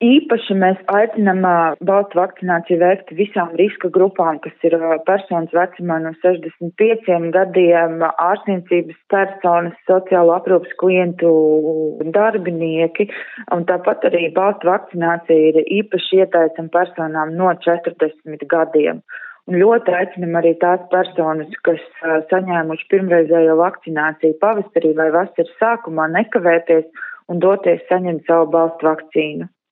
Īpaši mēs aicinām balstu vakcināciju veikt visām riska grupām, kas ir personas vecumā no 65 gadiem, ārstniecības personas, sociālo aprūpas klientu darbinieki, un tāpat arī balstu vakcinācija ir īpaši ieteicama personām no 40 gadiem. Un ļoti aicinam arī tās personas, kas saņēmuši pirmreizējo vakcināciju pavasarī vai vasaras sākumā, nekavēties un doties saņemt savu balstu vakcīnu.